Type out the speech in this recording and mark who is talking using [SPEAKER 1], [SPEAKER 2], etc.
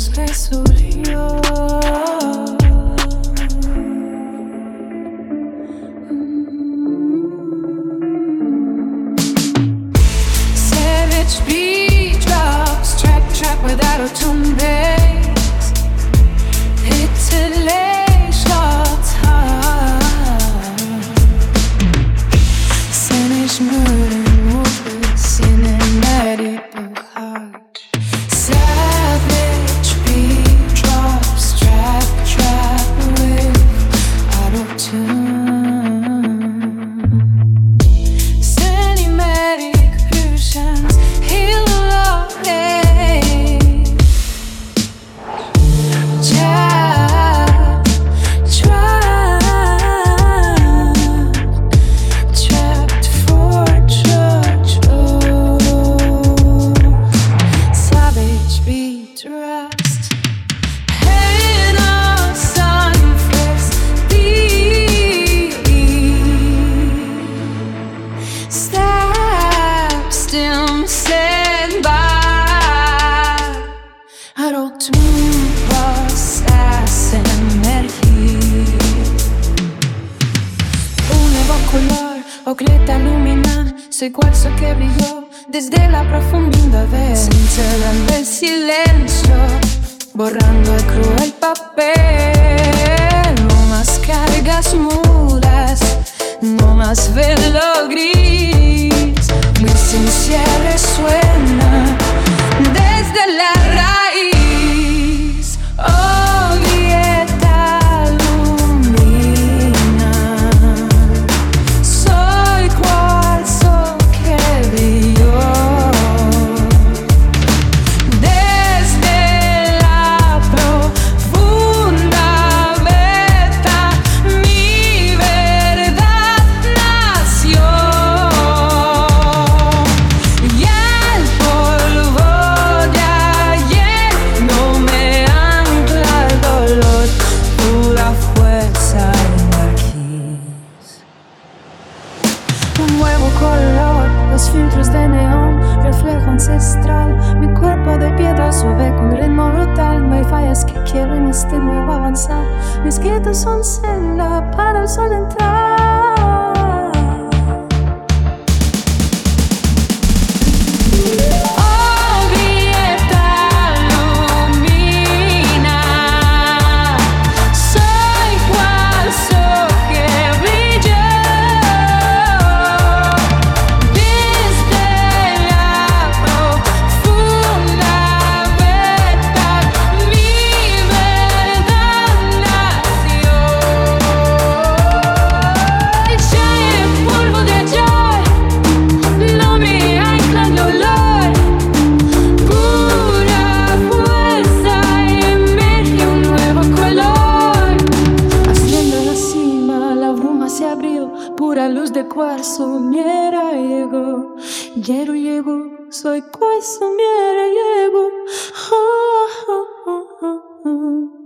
[SPEAKER 1] resurgió. Savage beat drops, track without a tune bass. Hitler's Cynisch murder movement, cinematic heart. Savage beat drops, track with auto-tune. Cinematic fusions, heal all hate. Trapped for church. Savage beat rest. Head on sunflakes, stab still sent by auto-tune processenergi. Un nuevo color o grieta lumina, soy cuarzo que brilló desde la profundidad. Sincerando el silencio, borrando el cruel papel. No más cargas mudas, no más velo gris. Mi sincero suena desde la raíz. Oh, grieta lumina, soy cuarzo que brilló desde la profunda beta. Mi verdad nació y el polvo de ayer no me ancla el dolor, pura fuerza en marquís. Un nuevo color, los filtros de neón, reflejo ancestral. Mi cuerpo de piedra sube con ritmo brutal. No hay fallas que quieren este nuevo avanzar. Mis gritos son celda para el sol entrar. Oh, grieta lumina, soy cuarzo que brilló desde la profunda verdad. Mi verdad nació. Ya el polvo de ayer no me ancla el dolor, pura fuerza emerge un nuevo color. Asciendo a la cima, la bruma se abrió, pura luz de cuarzo, mi era llegó. Llego, soy cuarzo, mi era llegó. Oh, oh, oh, oh, oh.